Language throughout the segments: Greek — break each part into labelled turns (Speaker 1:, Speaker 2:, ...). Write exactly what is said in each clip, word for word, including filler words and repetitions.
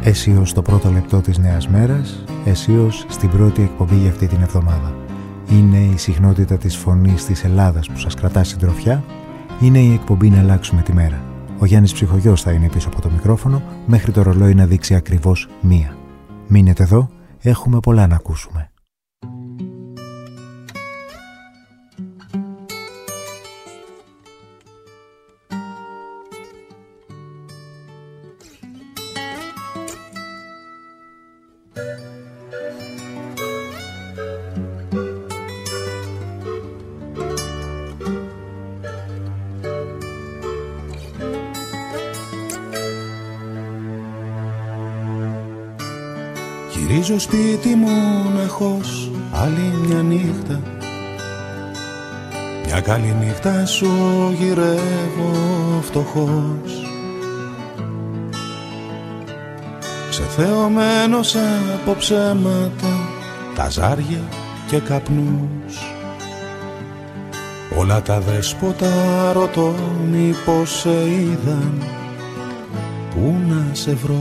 Speaker 1: Αισίως στο πρώτο λεπτό της νέας μέρας, αισίως στην πρώτη εκπομπή για αυτή την εβδομάδα. Είναι η συχνότητα της φωνής της Ελλάδας που σας κρατά συντροφιά, είναι η εκπομπή να αλλάξουμε τη μέρα. Ο Γιάννης Ψυχογιός θα είναι πίσω από το μικρόφωνο μέχρι το ρολόι να δείξει ακριβώς μία. Μείνετε εδώ, έχουμε πολλά να ακούσουμε.
Speaker 2: Γυρίζω σπίτι μοναχός άλλη μια νύχτα. Μια καλή νύχτα σου γυρεύω φτωχός, ξεθεωμένος από ψέματα, καζάρια και καπνούς. Όλα τα δέσποτα ρωτώ μήπως σε είδαν, πού να σε βρω.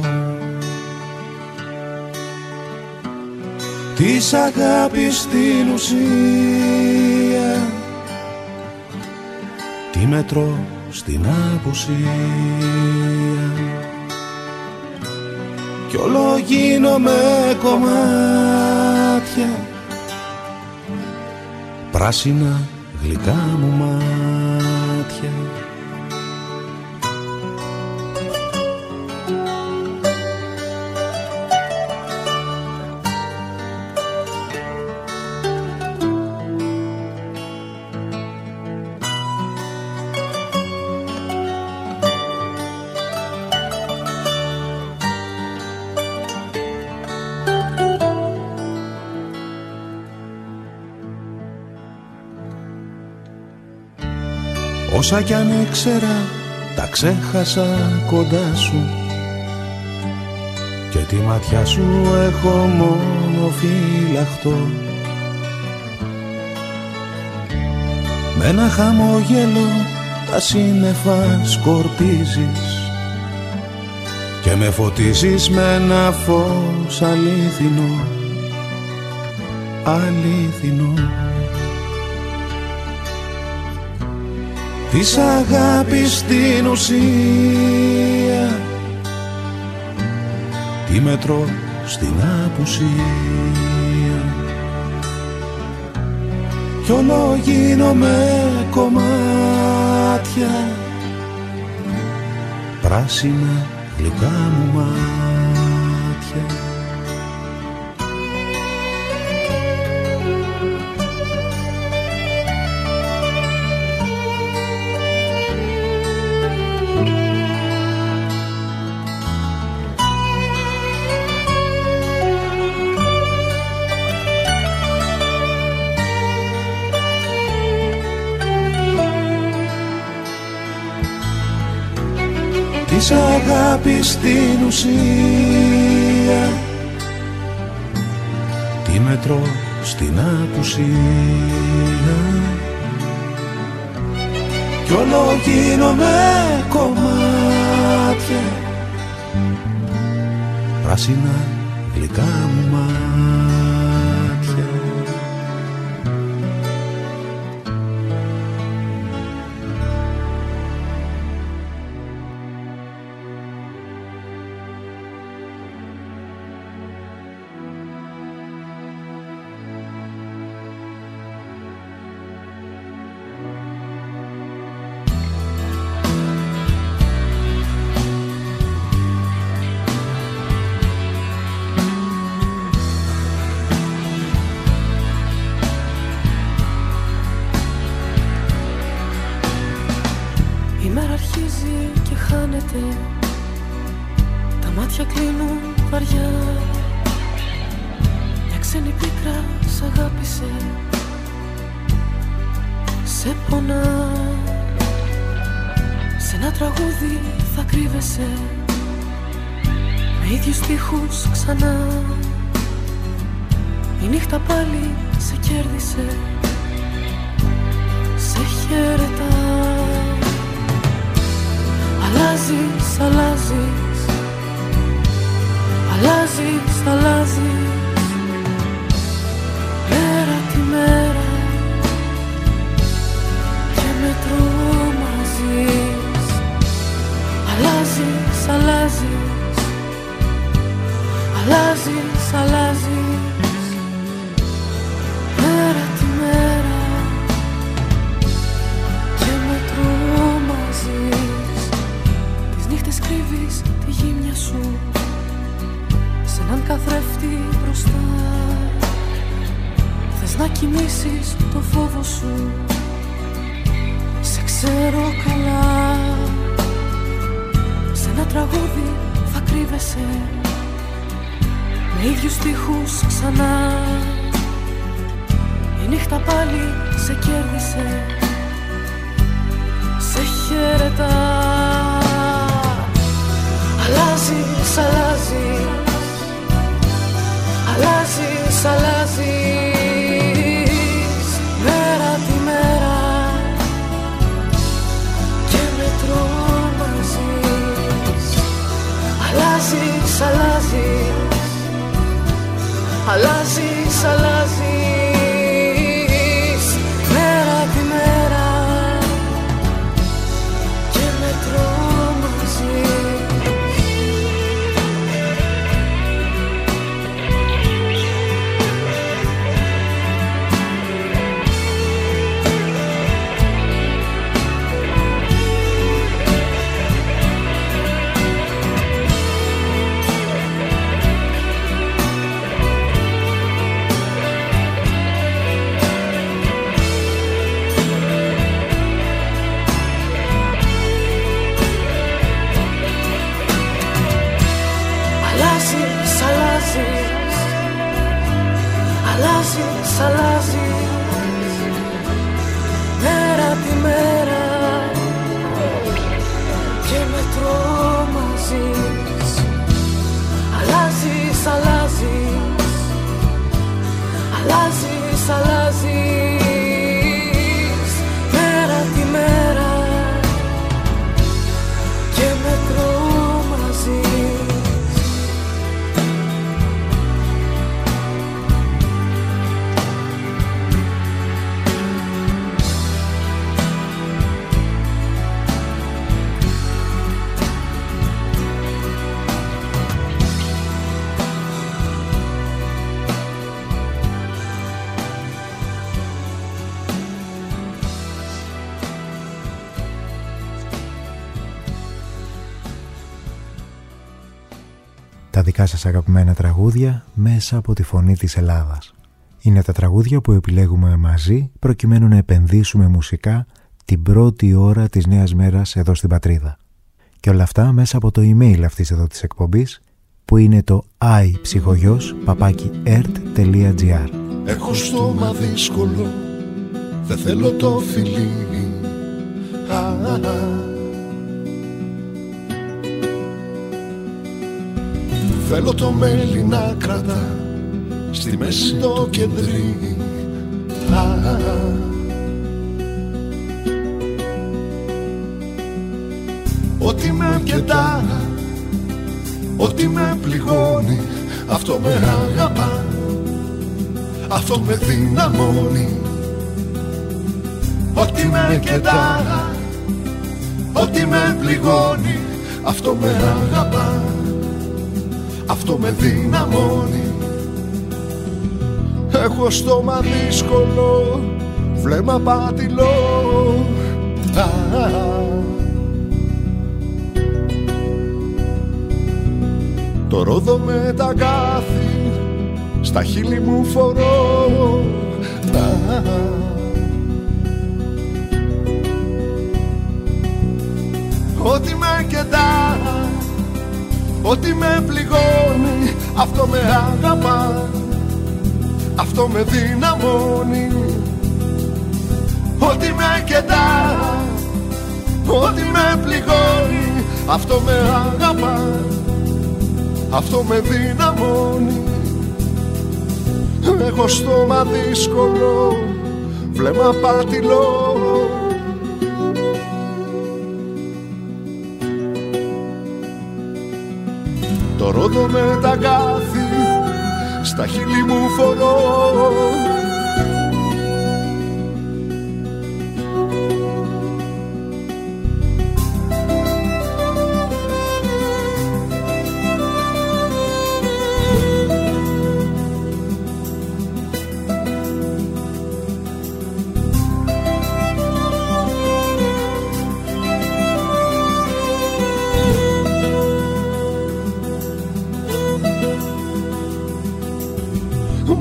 Speaker 2: Της αγάπης στην ουσία τι μετρώ στην απουσία, κι όλο γίνομαι κομμάτια, πράσινα γλυκά μου μάτια. Όσα κι αν ήξερα τα ξέχασα κοντά σου, και τη ματιά σου έχω μόνο φυλαχτό. Με ένα χαμόγελο τα σύννεφα σκορπίζεις και με φωτίζεις με ένα φως αλήθινο, αλήθινο. Της αγάπης στην ουσία τι μετρώ στην απουσία, κι όλο γίνομαι κομμάτια, πράσινα γλυκά μου μάτια. Της αγάπης στην ουσία τι μετρώ στην απουσία, κι όλο γίνομαι κομμάτια, πράσινα γλυκά μου μάτια.
Speaker 3: αλλάζεις, αλλάζεις, αλλάζεις μέρα τη μέρα και με τρομάζεις. Τις νύχτες κρύβεις τη γύμνια σου σε έναν καθρέφτη μπροστά. Θες να κοιμήσεις το φόβο σου, σε ξέρω καλά. Σε ένα τραγούδι θα κρύβεσαι με ίδιους στίχους ξανά. Η νύχτα πάλι σε κέρδισε, σε χαιρετά. Αλλάζεις, αλλάζεις, αλλάζεις, αλλάζεις μέρα τη μέρα και με τρομάζεις. Αλλάζεις, αλλάζεις, αλλάζεις, αλλάζεις μέρα τη μέρα και με τρομάζεις. Αλλάζεις, αλλάζεις μέρα τη μέρα και με τρομάζεις. Αλλάζεις, αλλάζεις, αλλάζεις, αλλάζεις μέρα τη μέρα και με τρομάζεις.
Speaker 1: Τα δικά σας αγαπημένα τραγούδια μέσα από τη φωνή της Ελλάδας. Είναι τα τραγούδια που επιλέγουμε μαζί προκειμένου να επενδύσουμε μουσικά την πρώτη ώρα της νέας μέρας εδώ στην πατρίδα. Και όλα αυτά μέσα από το email αυτής εδώ της εκπομπής που είναι το iψυχογιός παπάκι ερτ τελεία τζι άρ.
Speaker 2: Έχω στόμα δύσκολο, δεν θέλω το φιλί. Α, α, α. Θέλω το μέλι να κρατά στη μέση το κεντρί. Α, α, α. Ό,τι με κεντά, ό,τι με πληγώνει, αυτό με αγαπά, αυτό με δυναμώνει. Ό,τι με κεντά, ό,τι με πληγώνει, αυτό με αγαπά, αυτό με δυναμώνει. Έχω στόμα δύσκολο, βλέμμα πατηλό. Α, α, α. Το ρόδο με τα κάθη στα χείλη μου φορώ. Α, α, α. Ό,τι με κεντά, ό,τι με πληγώνει, αυτό με αγαπά, αυτό με δυναμώνει. Ό,τι με κεντά, ό,τι με πληγώνει, αυτό με αγαπά, αυτό με δυναμώνει. Έχω στόμα δύσκολο, βλέμμα πατηλό. Το ρόδο με τα κάθη στα χείλη μου φορώ.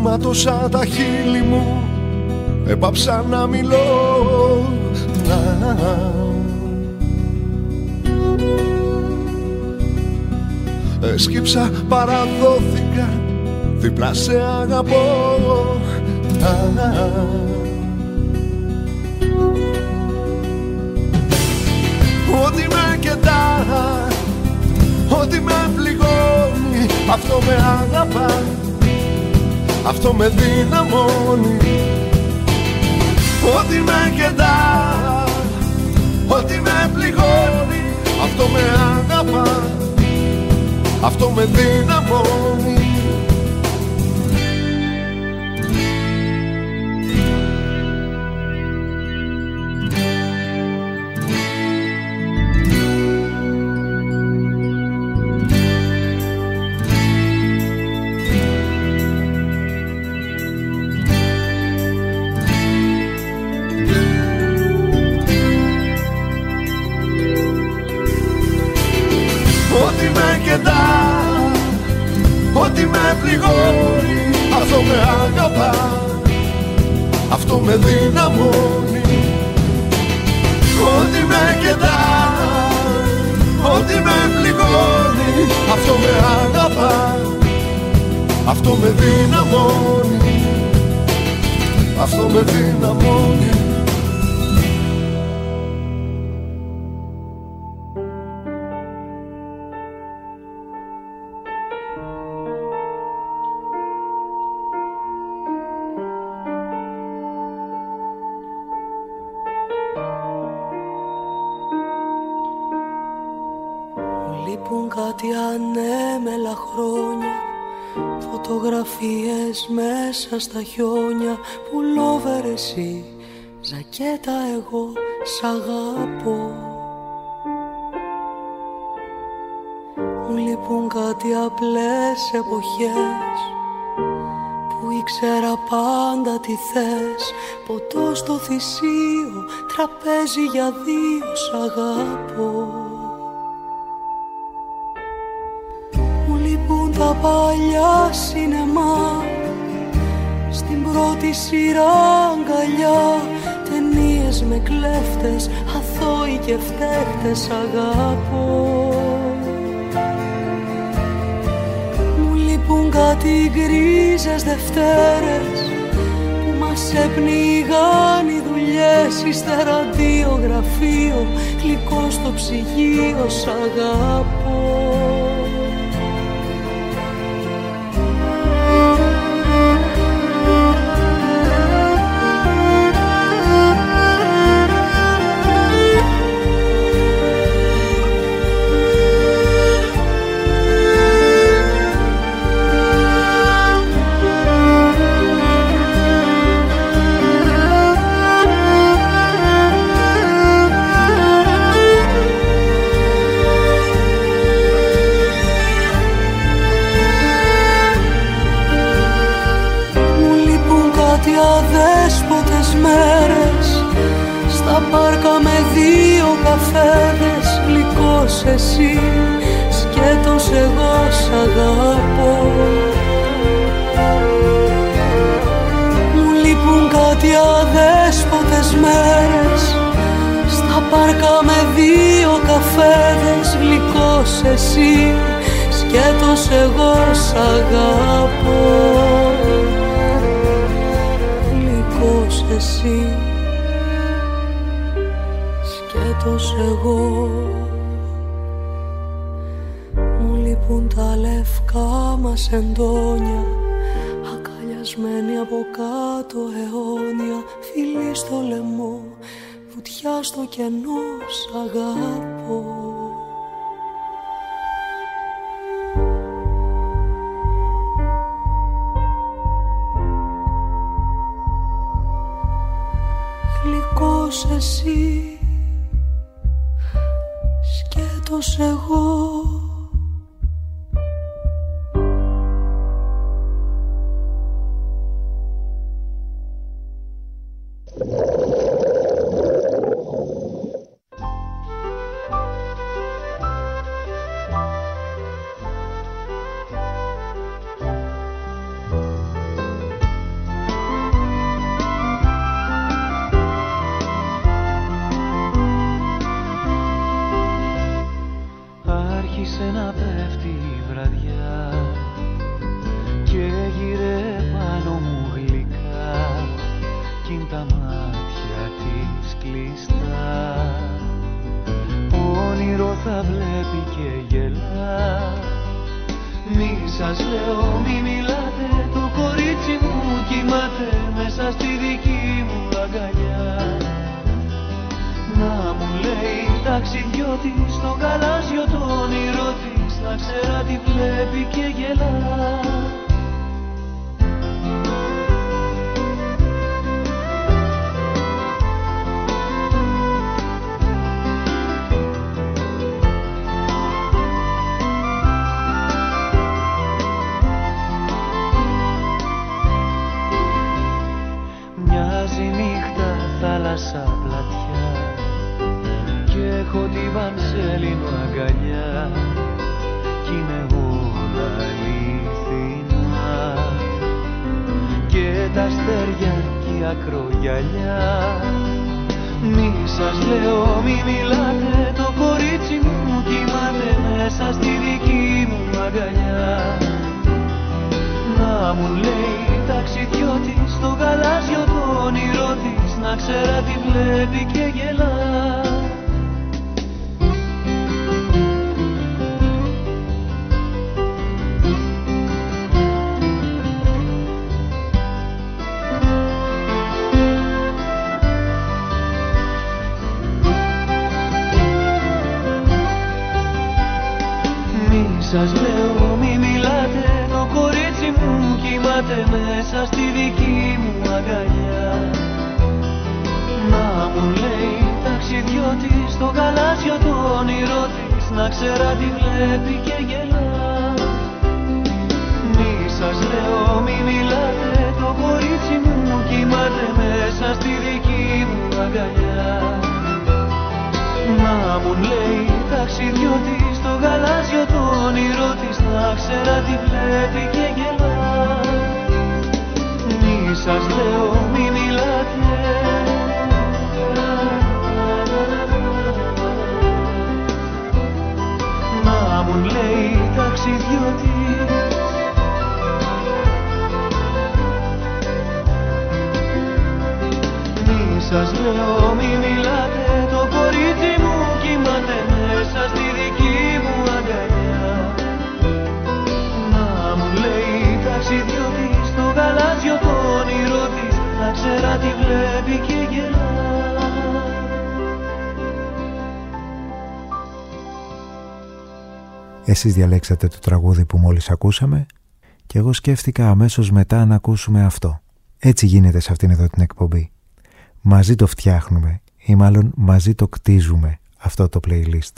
Speaker 2: μάτωσα τα χείλη μου, έπαψα να μιλώ. Να, να, να. Έσκυψα, παραδόθηκα, δίπλα σε αγαπώ. Να, να. Ό,τι με κεντά, ό,τι με πληγώνει, αυτό με αγαπά, αυτό με δυναμώνει. Ό,τι με κεντά, ό,τι με πληγώνει, αυτό με αγαπά, αυτό με δυναμώνει. Ό,τι με πληγώνει, αυτό με αγαπά, αυτό με δυναμώνει. Ό,τι με κεντά, ό,τι με πληγώνει, αυτό με αγαπά, αυτό με δυναμώνει, αυτό με δυναμώνει.
Speaker 3: Κάτι ανέμελα χρόνια, φωτογραφίες μέσα στα χιόνια. Πουλόβερ εσύ, ζακέτα εγώ, σ' αγαπώ. Μου λείπουν κάτι απλές εποχές που ήξερα πάντα τι θες. Ποτό στο θυσίο, τραπέζι για δύο, σ' αγαπώ. Τα παλιά σινεμά, στην πρώτη σειρά αγκαλιά, ταινίες με κλέφτες, αθώοι και φταίχτες, αγαπώ. Μου λείπουν κάτι γκρίζες Δευτέρες που μας έπνιγαν οι δουλειές, ύστερα αντιογραφείο, γλυκό στο ψυγείο, σ' αγαπώ. Στα πάρκα με δύο καφέδες, γλυκός εσύ, σκέτος εγώ, σ' αγαπώ. Μου λείπουν κάτι αδέσποτες μέρες, στα πάρκα με δύο καφέδες, γλυκός εσύ, σκέτος εγώ, σ' αγαπώ. Γλυκός εσύ, σκέτος εγώ. Μου λείπουν τα λευκά μας εντόνια, αγκαλιασμένοι από κάτω αιώνια, φιλί στο λαιμό, βουτιά στο κενό, σ' αγαπώ. Γλυκός εσύ, σκέτος εγώ.
Speaker 4: σας λέω μη μιλάτε, το κορίτσι μου κοιμάται μέσα στη δική μου αγκαλιά. Να μου λέει ταξιδιώτη στο γαλάζιο το όνειρό της, να ξέρα τι βλέπει και γελά. Θάλασσα πλατιά κι έχω την Πανσέλινο αγκαλιά κι είναι όλα αληθινά και τα αστέρια κι η ακρογιαλιά. Μη σας λέω μη μιλάτε, το κορίτσι μου κοιμάται μέσα στη δική μου αγκαλιά. Να μου λέει ταξιδιώτη στο γαλάζιο το όνειρό της, να ξέρα τι βλέπει και γελά. Μη σας λέω μη μιλάτε, το κορίτσι μου κοιμάται μέσα στη δική μου αγκαλιά. Να μου λέει ταξιδιώτη στο γαλάζιο το όνειρό της, να ξέρα τι βλέπει και γελά. Μη σας λέω μη μιλάτε, το κορίτσι μου κοιμάται μέσα στη δική μου αγκαλιά. Να μου λέει ταξιδιώτη στο γαλάζιο το όνειρό της, να ξέρα τι βλέπει και γελά. Μη σας λέω μη μιλάτε, να μου λέει ταξιδιώτης. Μη σας λέω μη μιλάτε, το κορίτσι μου κοιμάται μέσα στη δική μου αγκαλιά. Να μου λέει ταξιδιώτης στο γαλάζιο το όνειρό της, να ξέρα τι βλέπει και γελά.
Speaker 1: Εσείς διαλέξατε το τραγούδι που μόλις ακούσαμε και εγώ σκέφτηκα αμέσως μετά να ακούσουμε αυτό. Έτσι γίνεται σε αυτήν εδώ την εκπομπή. Μαζί το φτιάχνουμε ή μάλλον μαζί το κτίζουμε αυτό το playlist.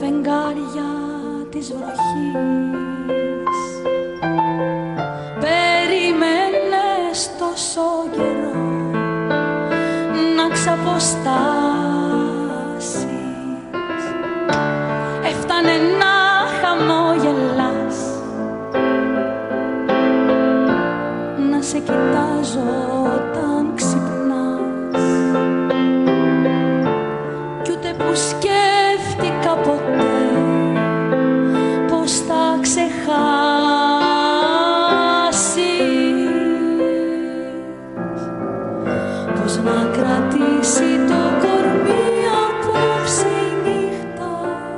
Speaker 3: φεγγάρια της βροχής. σε κοιτάζω όταν ξυπνάς κι ούτε που σκέφτηκα ποτέ πως θα ξεχάσεις, πως να κρατήσει το κορμί απόψε η νύχτα.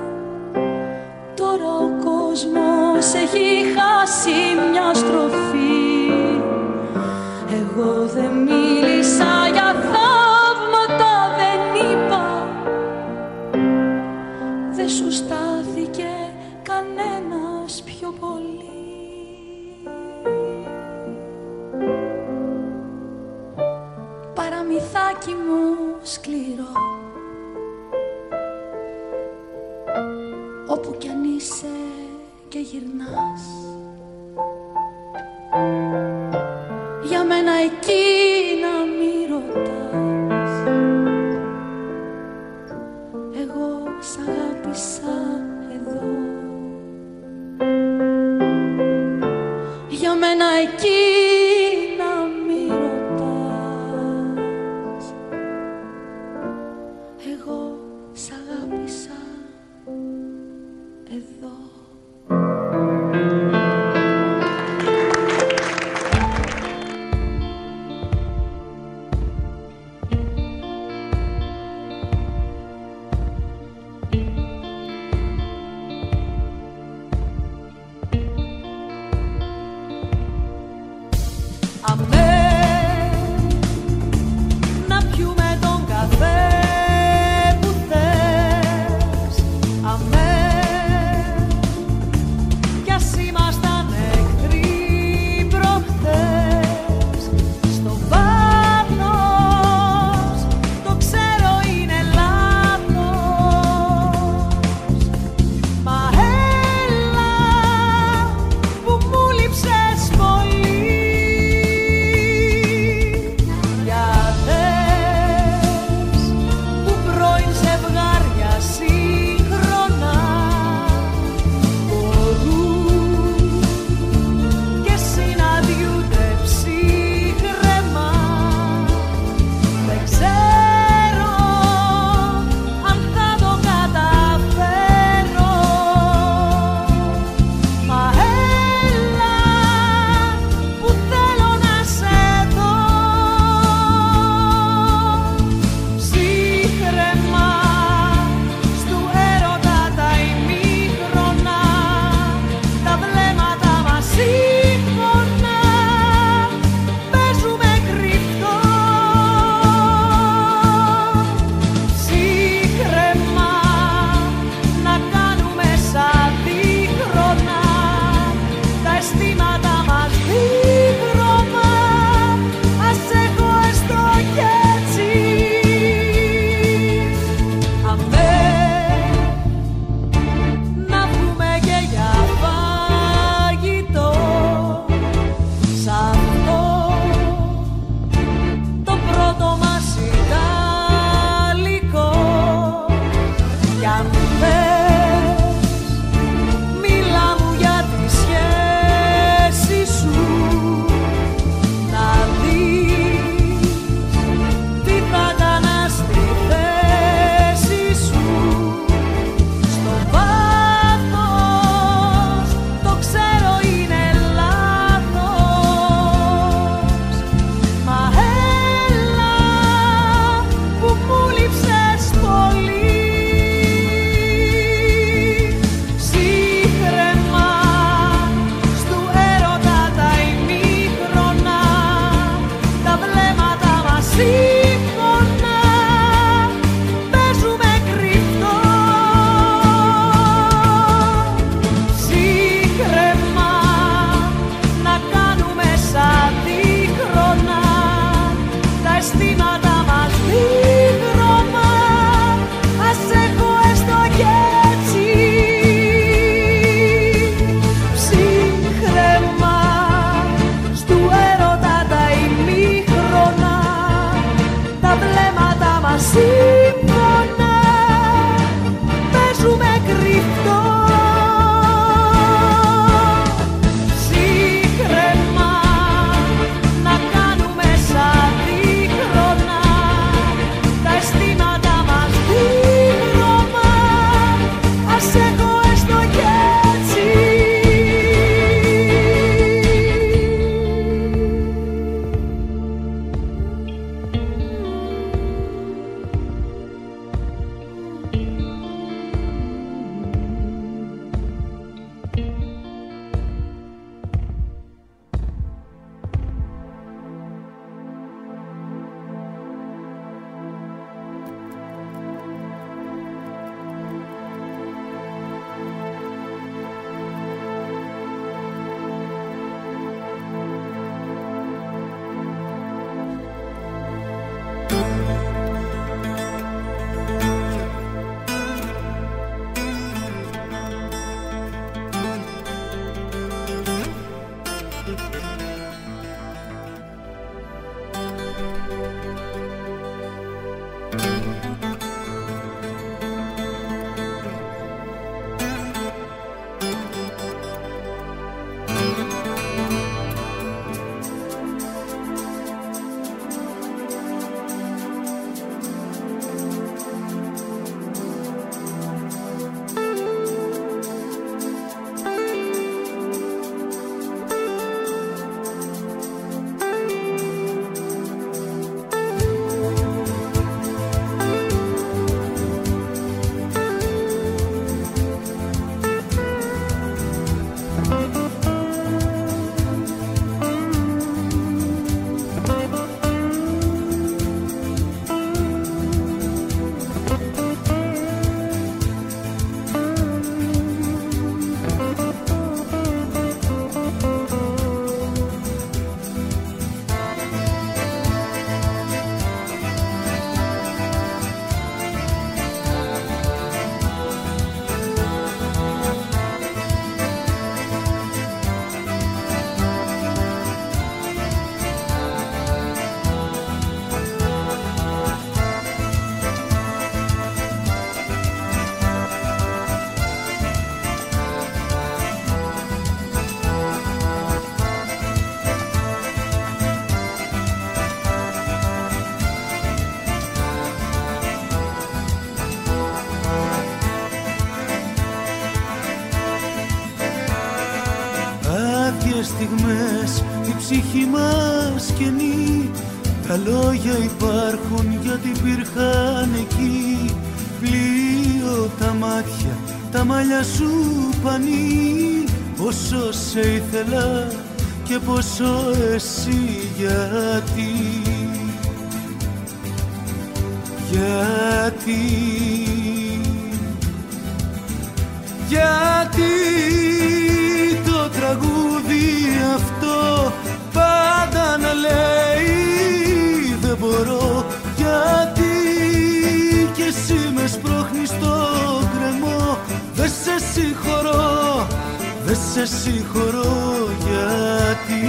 Speaker 3: Τώρα ο κόσμος έχει χάσει μια στροφή. Εγώ δεν μίλησα για θαύματα, δεν είπα, δεν σου στάθηκε κανένας πιο πολύ. Παραμυθάκι μου σκληρό, όπου κι αν είσαι και γυρνάς, για μένα εκεί να μη ρωτάς. Εγώ σ' αγάπησα εδώ, για μένα εκεί να μη ρωτάς. Εγώ σ' αγάπησα εδώ.
Speaker 5: να
Speaker 3: άλλες στιγμές η ψυχή μας καινή. Τα λόγια υπάρχουν γιατί υπήρχαν εκεί. Πλοίο τα μάτια, τα μαλλιά σου πανί. Πόσο σε ήθελα και πόσο εσύ γιατί. Γιατί Γιατί το τραγούδι αυτό πάντα να λέει δεν μπορώ. Γιατί κι εσύ με σπρώχνεις στο γκρεμό. Δεν σε συγχωρώ, δεν σε συγχωρώ. Γιατί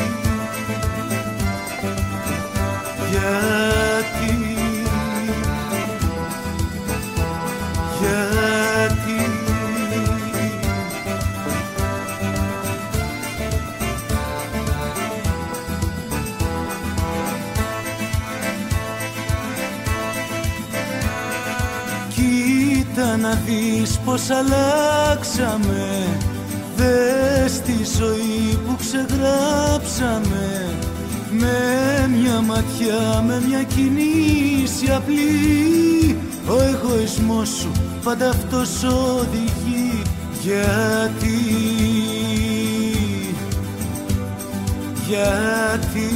Speaker 3: Γιατί Γιατί Κοίτα να δεις πως αλλάξαμε. Δες τη ζωή που ξεγράψαμε. Με μια ματιά, με μια κίνηση απλή. Ο εγωισμός σου πάντα αυτός οδηγεί. Γιατί Γιατί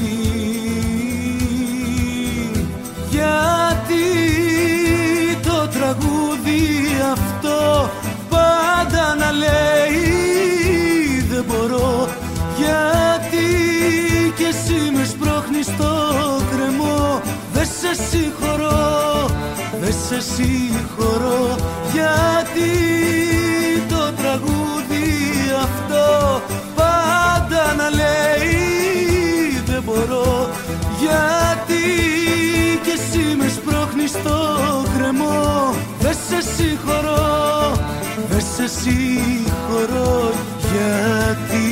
Speaker 3: Γιατί το τραγούδι αυτό πάντα να λέει δεν μπορώ. Γιατί κι εσύ με σπρώχνεις στο κρεμό. Δεν σε συγχωρώ, δεν σε συγχωρώ. Γιατί το τραγούδι αυτό πάντα να λέει δεν μπορώ. Γιατί κι εσύ με σπρώχνεις στο κρεμό. Δεν σε συγχωρώ, δεν σε συγχωρώ. Γιατί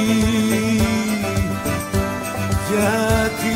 Speaker 3: Γιατί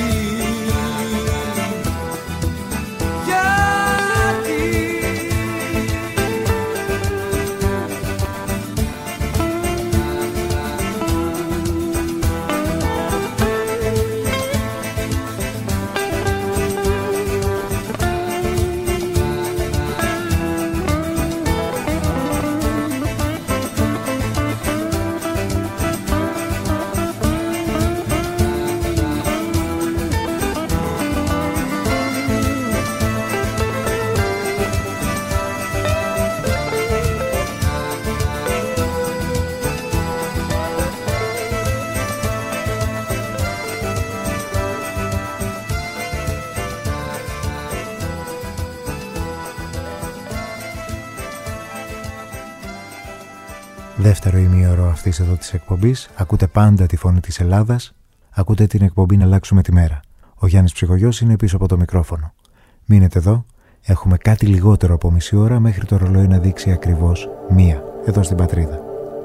Speaker 1: Δεύτερο ημίωρο αυτής εδώ της εκπομπής. Ακούτε πάντα τη φωνή της Ελλάδας. Ακούτε την εκπομπή «Να αλλάξουμε τη μέρα». Ο Γιάννης Ψυχογιός είναι πίσω από το μικρόφωνο. Μείνετε εδώ. Έχουμε κάτι λιγότερο από μισή ώρα μέχρι το ρολόι να δείξει ακριβώς μία εδώ στην πατρίδα.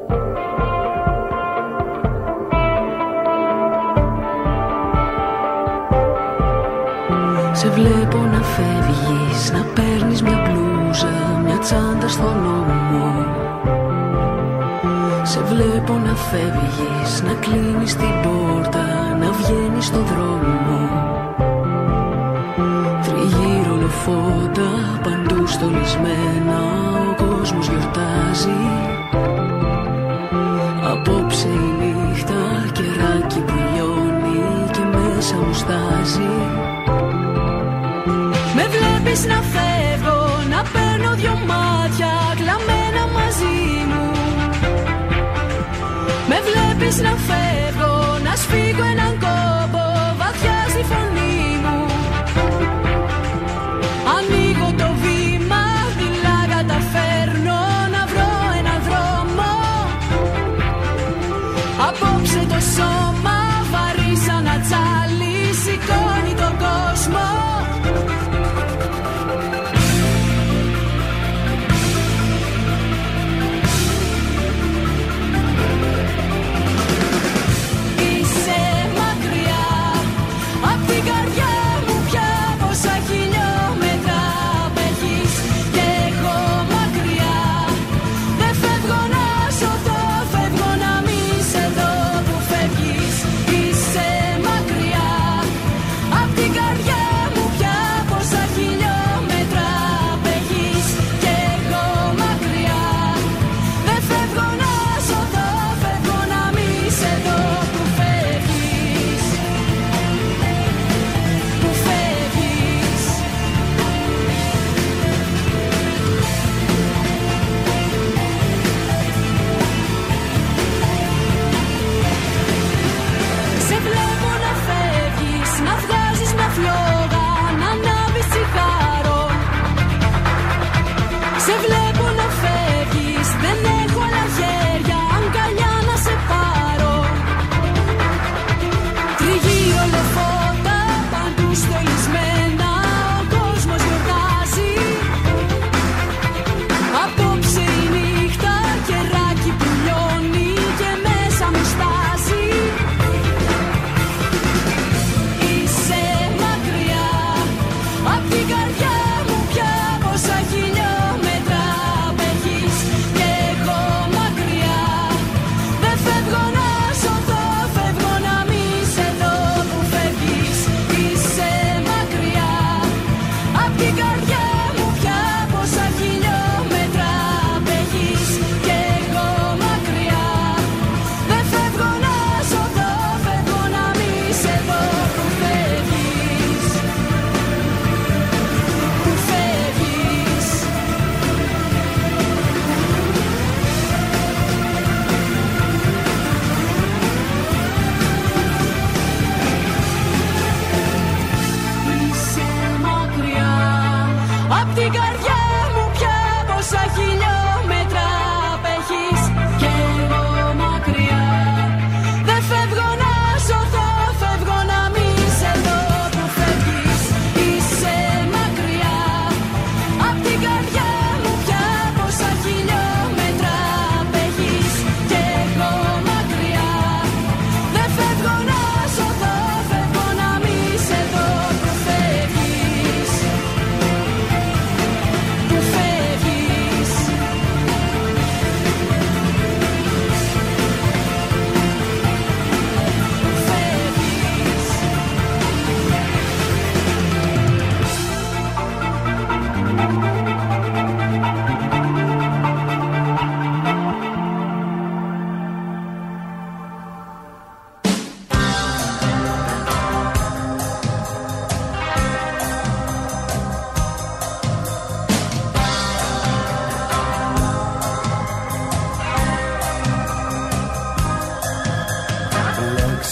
Speaker 3: Σε βλέπω να φεύγεις, να παίρνεις μια μπλούζα, μια τσάντα στον ώμο. Σε βλέπω να φεύγεις, να κλείνεις την πόρτα, να βγαίνεις στον δρόμο. Τριγύρω λεφόντα, παντού στολισμένα, ο κόσμος γιορτάζει. Απόψε η νύχτα, κεράκι που λιώνει και μέσα μου στάζει. Με βλέπεις να φεύγω, να παίρνω δυο μάτια κλαμμένα μαζί μου. Με βλέπεις να φεύγω, να σφίγγω έναν κόμπο βαθιά στη φωνή μου. Ανοίγω το βήμα, μιλά για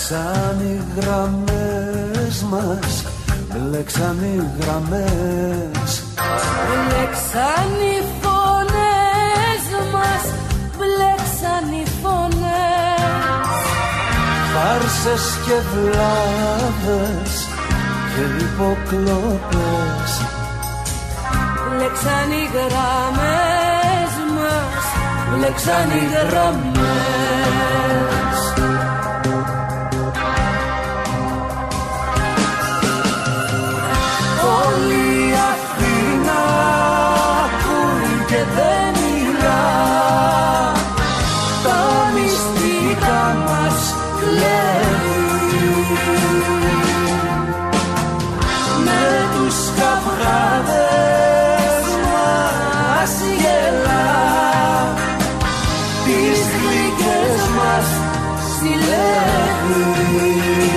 Speaker 5: Μπλέξαν οι γραμμές μας, μπλέξαν οι γραμμές.
Speaker 3: Μπλέξαν οι φωνές μας, μπλέξαν οι φωνές.
Speaker 5: Φάρσες και βλάβες και υποκλοπές.
Speaker 3: Μπλέξαν οι γραμμές μας, μπλέξαν οι γραμμές.
Speaker 5: Όλη η Αθήνα ακούει και δεν μιλά, τα μυστικά μας κλέβει. Με τους καυγάδες μας γελά, τις γλυκές μας συλλέγει.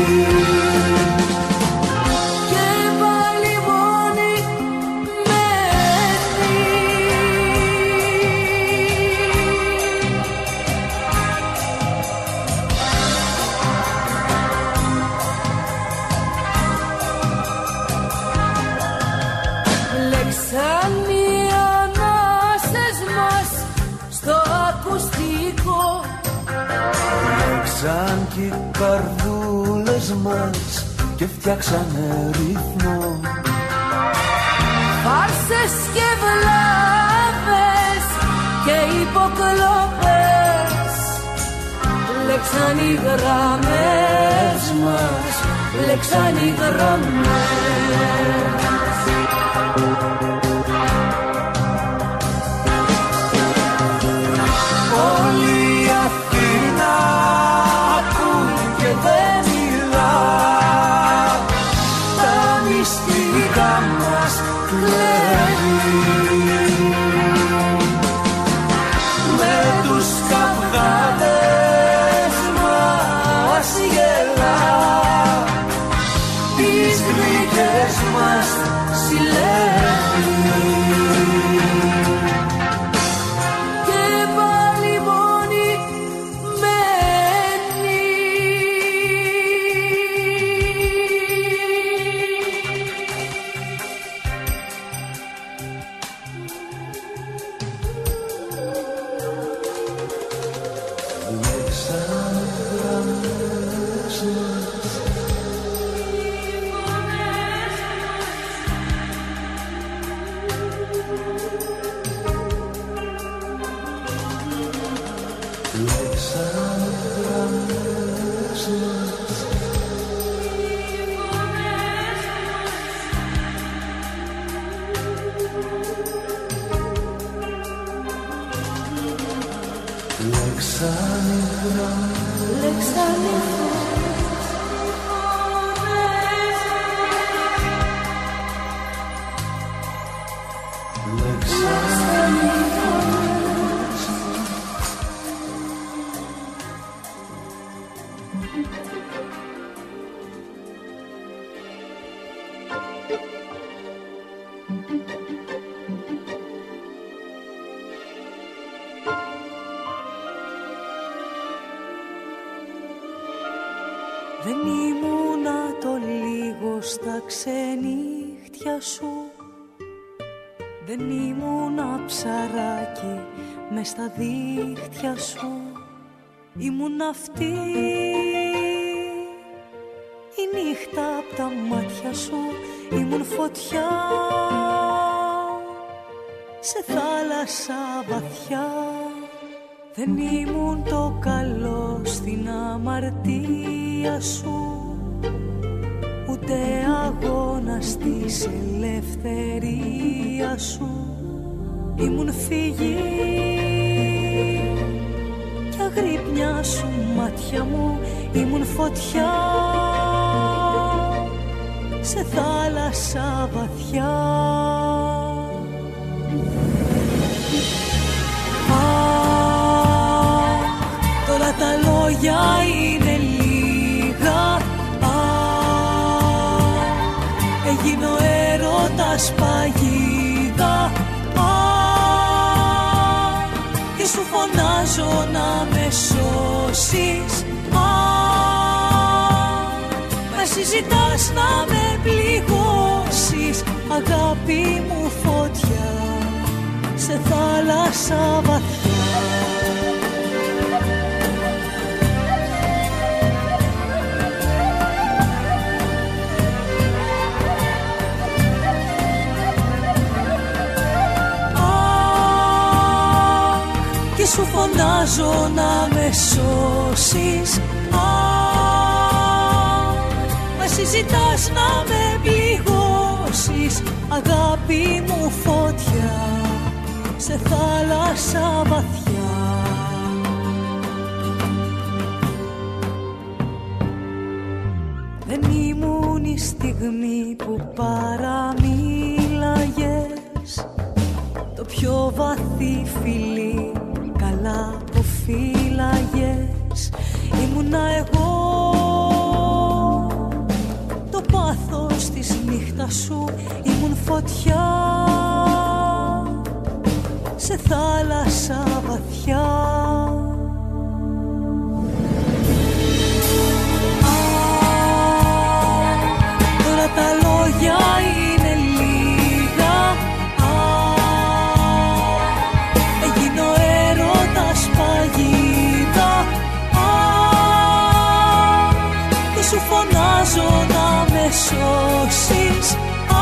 Speaker 5: Σαν κι οι καρδούλες μας και φτιάξανε ρυθμό.
Speaker 3: Φάρσες και βλάβες και υποκλοπές. Μπλέξαν οι γραμμές μας, μπλέξαν οι γραμμές.
Speaker 5: Όλη η Αθήνα ακούει και δεν μιλά, τα μυστικά μας κλέβει. Με τους καυγάδες μας γελά, τις γλυκές μας συλλέγει.
Speaker 3: Δεν ήμουνα το λίγο στα ξενύχτια σου, δεν ήμουνα ψαράκι μες στα δίχτυα σου. Ήμουν αυτή η νύχτα απ' τα μάτια σου, ήμουν φωτιά σε θάλασσα βαθιά. Δεν ήμουν το καλό στην αμαρτία σου, ούτε αγώνας της ελευθερίας σου. Ήμουν φυγή κι αγρύπνια σου μάτια μου, ήμουν φωτιά σε θάλασσα βαθιά. Τώρα τα λόγια είναι λίγα, α, έγινε ο έρωτας παγίδα, α, και σου φωνάζω να με σώσεις, α, ζητάς να με πληγώσεις, αγάπη μου φωτιά σε θάλασσα βαθιά. Και σου φωνάζω να με σώσεις. Α, μα εσύ ζητάς να με πληγώσεις, αγάπη μου φωτιά σε θάλασσα βαθιά. Δεν ήμουν η στιγμή που παραμίλαγες, το πιο βαθύ φιλί καλά που φύλαγες. Ήμουνα εγώ το πάθος της νύχτας σου, ήμουν φωτιά σε θάλασσα βαθιά. Α, τώρα τα λόγια είναι λίγα. Α, έγινε ο έρωτας παγίδα. Α, και σου φωνάζω να με σώσεις. Α,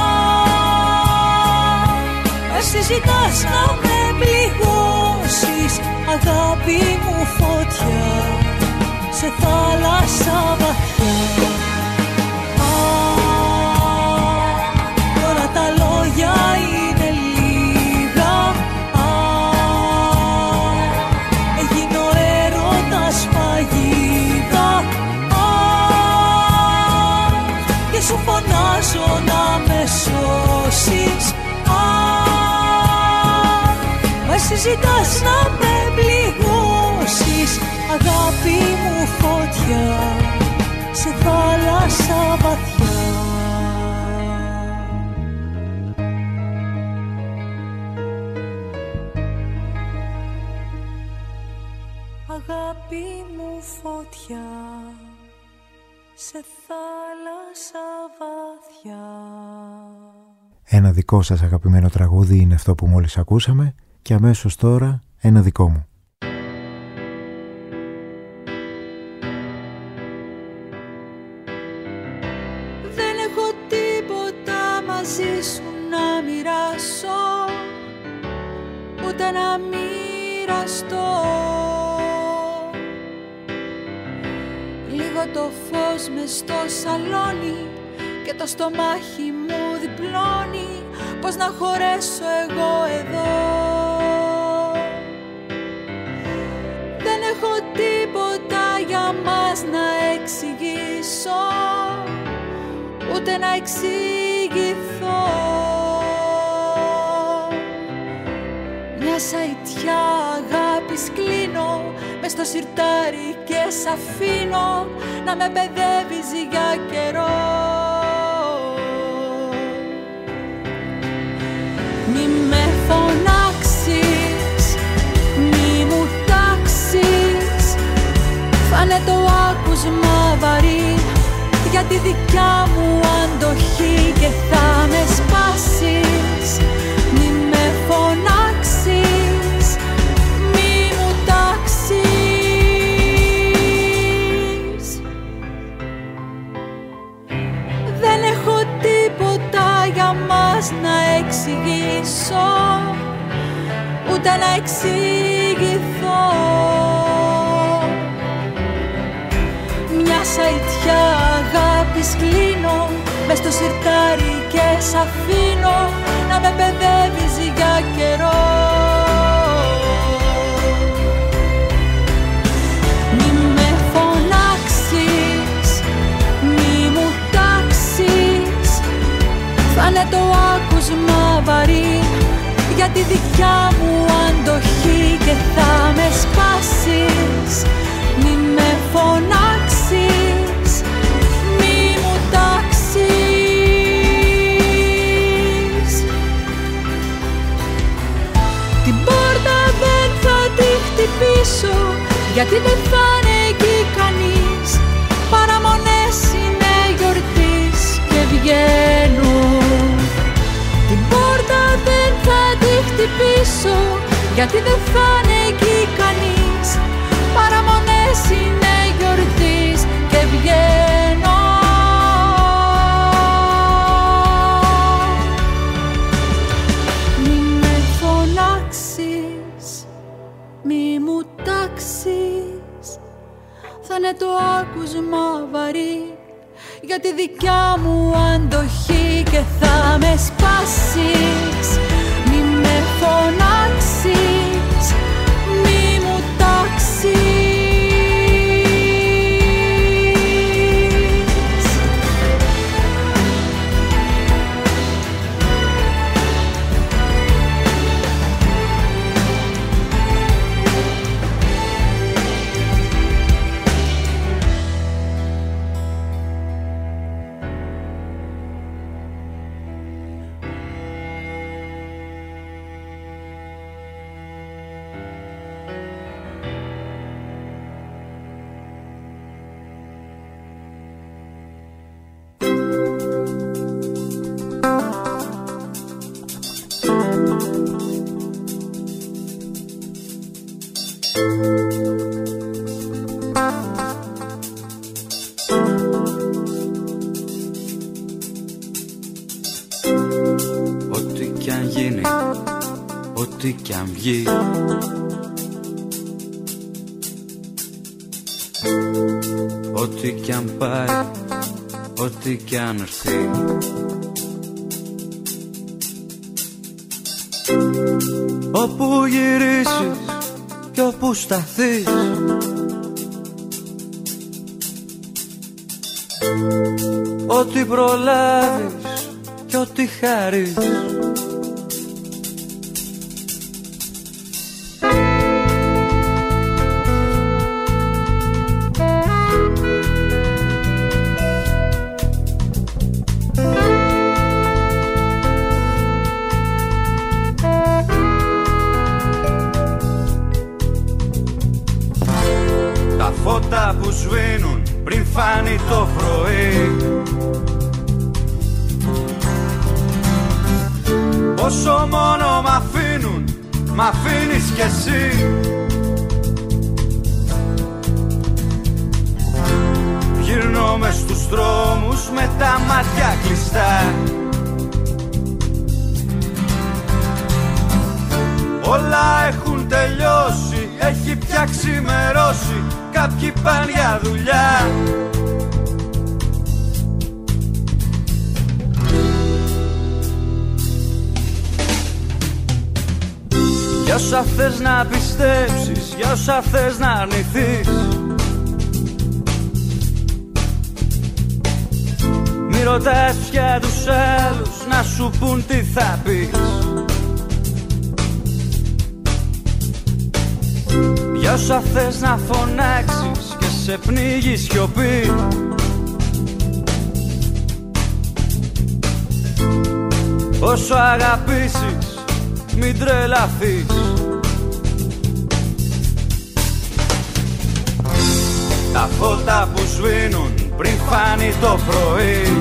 Speaker 3: εσύ ζητάς να με πληγώσεις, αγάπη μου φωτιά σε θάλασσα βαθιά. Α, τώρα τα λόγια είναι λίγα. Α, έγινε ο έρωτας παγίδα. Α, και σου φωνάζω να με σώσεις. Α, μα εσύ ζητάς να με πληγώσεις, αγάπη μου φωτιά σε θάλασσα βαθιά. Αγάπη μου φωτιά σε θάλασσα βαθιά.
Speaker 1: Ένα δικό σας αγαπημένο τραγούδι είναι αυτό που μόλις ακούσαμε και αμέσως τώρα ένα δικό μου.
Speaker 3: Δεν έχω τίποτα μαζί σου να μοιράσω, ούτε να μοιραστώ. Λίγο το φως μες στο σαλόνι και το στομάχι μου διπλώνει. Πώς να χωρέσω εγώ εδώ. Δεν έχω τίποτα για μας να εξηγήσω, ούτε να εξηγηθώ. Μια σαϊτιά αγάπης κλείνω μες στο σιρτάρι και σ' αφήνω να με παιδεύεις για καιρό. Μη με φωνάξεις, μη μου τάξεις, φάνε το άκουσμα βαρύ για τη δικιά μου αντοχή και θα με σπάσεις. Μη με φωνάξεις, μη μου τάξεις. Δεν έχω τίποτα για μας να εξηγήσω, ούτε να εξηγηθώ. Μια σαϊτιά αγάπης κλείνω μες στο σιρτάρι και σ' αφήνω να με παιδεύεις για καιρό. Μη με φωνάξεις, μη μου τάξεις, φάνε το άκουσμα βαρύ για τη δικιά μου αντοχή και θα με σπάσεις. Μη με φωνάξεις, μη μου τάξεις. Την πόρτα δεν θα τη χτυπήσω, γιατί δεν θα είναι εκεί κανείς, παραμονές είναι γιορτής. γιατί δεν θα είναι εκεί κανείς, παραμονές είναι γιορτής και βγαίνω. Μη με φωνάξεις, μη μου τάξεις, θα είναι το άκουσμα βαρύ για τη δικιά μου αντοχή και θα με σπάσεις. Μη με φωνάξεις, μη μου τάξεις.
Speaker 6: Ό,τι κι αν βγει, ό,τι κι αν πάει, ό,τι κι αν έρθει, όπου γυρίσεις κι όπου σταθείς, ό,τι προλάβεις κι ό,τι χαρείς, που σβήνουν πριν φάνει το πρωί, όσο μόνο μ' αφήνουν, μ' αφήνεις κι εσύ. Γυρνώ μες στους δρόμους με τα μάτια κλειστά, όλα έχουν τελειώσει, έχει πια ξημερώσει, κάποιοι πάνε για δουλειά. Για όσα θες να πιστέψεις, για όσα θες να αρνηθείς, μη ρωτάς πια τους άλλους να σου πουν τι θα πεις. Για όσα θες να φωνάξεις και σε πνίγει σιωπή, όσο αγαπήσεις μην τρελαθείς. Τα φώτα που σβήνουν πριν φάνει το πρωί,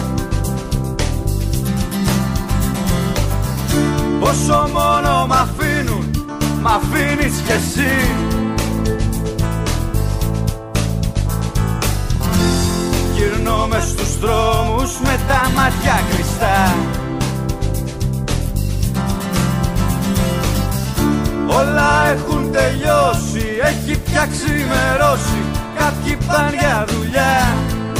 Speaker 6: όσο μόνο μ' αφήνουν, μ' αφήνεις κι εσύ. Γυρνώ μες στους δρόμους με τα μάτια κλειστά, όλα έχουν τελειώσει, έχει πια ξημερώσει, κάποιοι πάνε για δουλειά.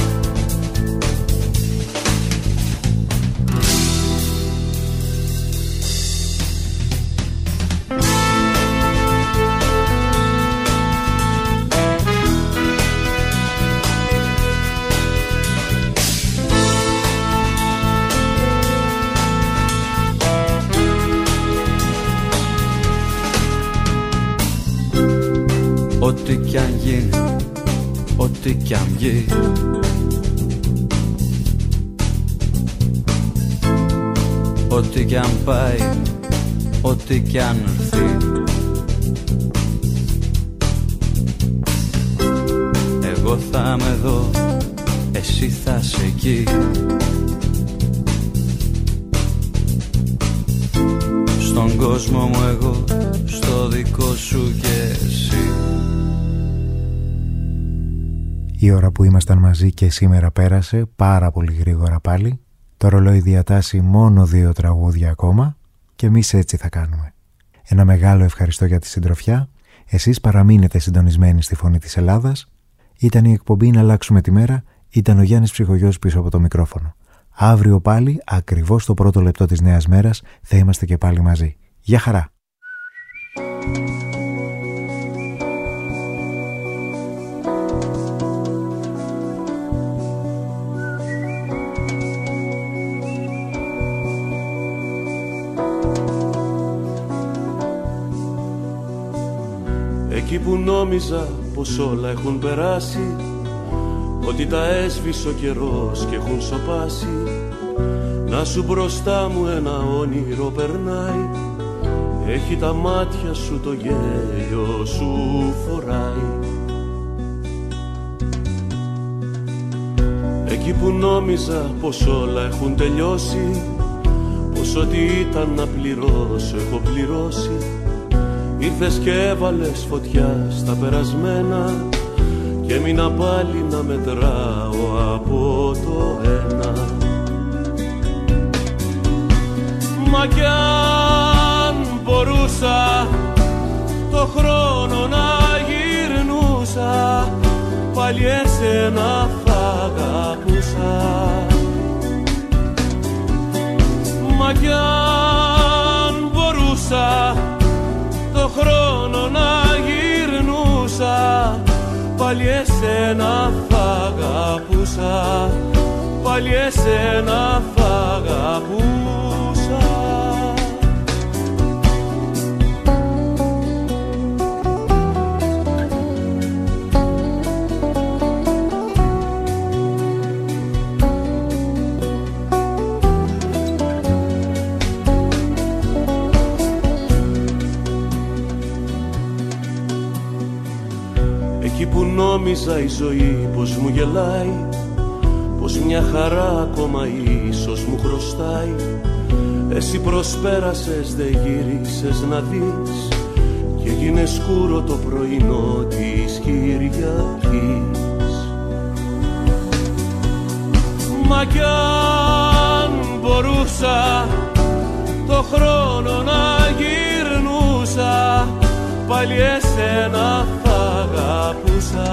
Speaker 6: Ό,τι κι αν γίνει, ό,τι κι αν βγει, ό,τι κι αν πάει, ό,τι κι αν έρθει, εγώ θα είμαι εδώ, εσύ θα είσαι εκεί. Στον κόσμο μου εγώ, στο δικό σου και εσύ.
Speaker 1: Η ώρα που ήμασταν μαζί και σήμερα πέρασε πάρα πολύ γρήγορα πάλι. Το ρολόι διατάσσει μόνο δύο τραγούδια ακόμα και εμείς έτσι θα κάνουμε. Ένα μεγάλο ευχαριστώ για τη συντροφιά. Εσείς παραμείνετε συντονισμένοι στη Φωνή της Ελλάδας. Ήταν η εκπομπή «Να αλλάξουμε τη μέρα». Ήταν ο Γιάννης Ψυχογιός πίσω από το μικρόφωνο. Αύριο πάλι, ακριβώς το πρώτο λεπτό της νέας μέρας, θα είμαστε και πάλι μαζί. Γεια χαρά!
Speaker 7: Εκεί που νόμιζα πως όλα έχουν περάσει, ότι τα έσβησε ο καιρός και έχουν σωπάσει, να σου μπροστά μου ένα όνειρο περνάει. Έχει τα μάτια σου, το γέλιο σου φοράει. Εκεί που νόμιζα πως όλα έχουν τελειώσει, πως ό,τι ήταν να πληρώσω έχω πληρώσει, ήρθες και έβαλες φωτιά στα περασμένα και έμεινα πάλι να μετράω από το ένα. Μα κι αν μπορούσα το χρόνο να γυρνούσα, πάλι εσένα θα αγαπούσα. Μα κι αν μπορούσα το χρόνο να γυρνούσα, πάλι εσένα θα αγαπούσα, πάλι εσένα θα αγαπούσα. Εκεί που νόμιζα η ζωή πως μου γελάει, πως μια χαρά ακόμα ίσως μου χρωστάει, εσύ προσπέρασες, δε γύρισες να δεις και έγινε σκούρο το πρωινό της Κυριακής. Μα κι αν μπορούσα το χρόνο να γυρνούσα, πάλι εσένα θα αγαπούσα.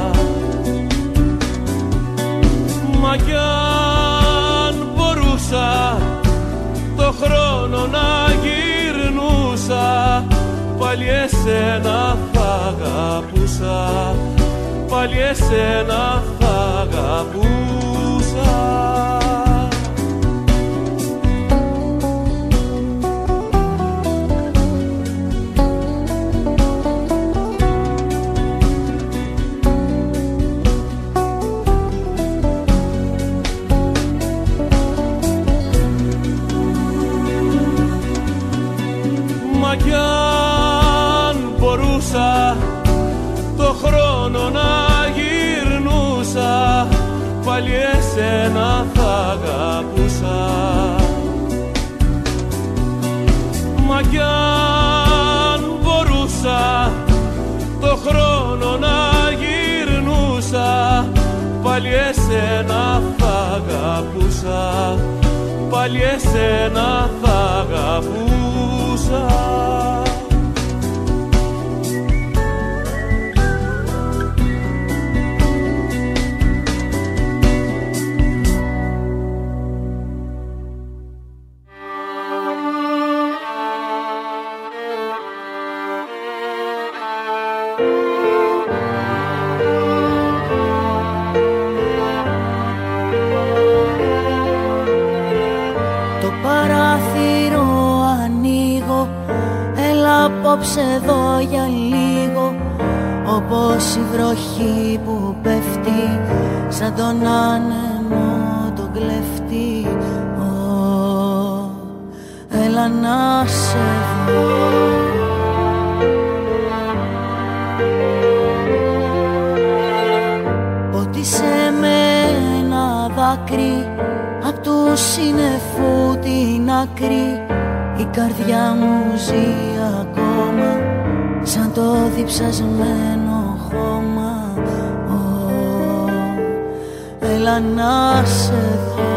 Speaker 7: Μα κι αν μπορούσα το χρόνο να γυρνούσα, πάλι εσένα θα αγαπούσα, πάλι εσένα θα αγαπούσα. Κι αν μπορούσα το χρόνο να γυρνούσα, πάλι εσένα θα αγαπούσα. Μα κι αν μπορούσα το χρόνο να γυρνούσα, πάλι εσένα θα αγαπούσα, πάλι εσένα θα αγαπούσα.
Speaker 8: Απόψε εδώ για λίγο, όπως η βροχή που πέφτει σαν τον άνεμο τον κλέφτη. Ω, έλα να σε δω. Ποτίσε με ένα δάκρυ απ' του συννεφού την άκρη, η καρδιά μου ζει ακόμα σαν το διψασμένο χώμα. Oh, έλα να σε δω.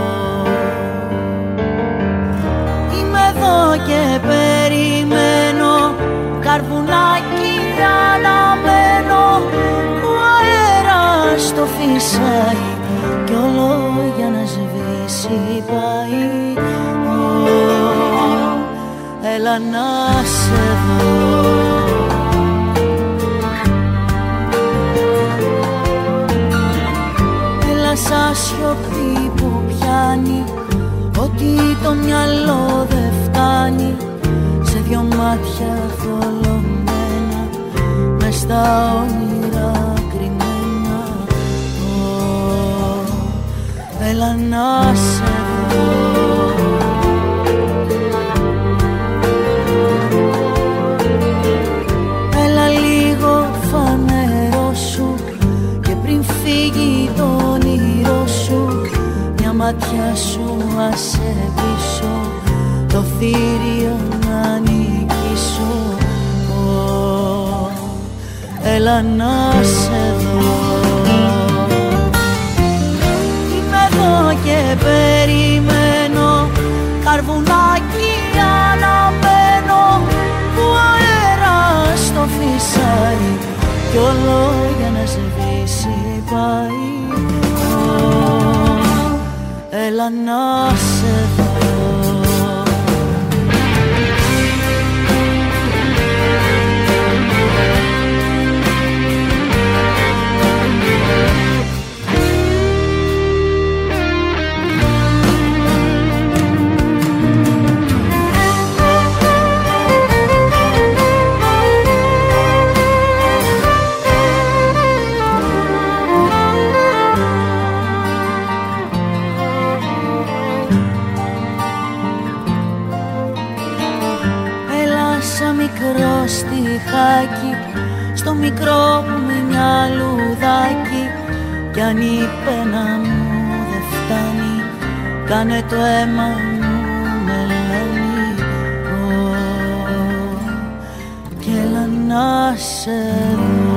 Speaker 8: Είμαι εδώ και περιμένω, καρβουνάκι αναμένω, ο αέρας το φυσάει κι όλο για να σβήσει πάει. Oh, έλα να σε δω. Έλα σαν σιωπή που πιάνει ότι το μυαλό δεν φτάνει, σε δυο μάτια θολωμένα μες στα όνειρα κρυμμένα. Oh, έλα να σε δω. Έλα λίγο φανερώσου και πριν φύγει το όνειρό σου, μια ματιά σου άσε πίσω το θήριο να νικήσω. Oh, έλα να σε δω. Είμαι εδώ και περιμένω, καρβουνάκι αναμένω, που αέρας το φυσάει κι όλο για να σβήσει πάει. Oh, έλα να σε δω. Στιχάκι, στο μικρό μου μια λουδάκι, κι αν η πένα μου δεν φτάνει, κάνε το αίμα μου μελάνι. Oh, κι έλα να σε δω.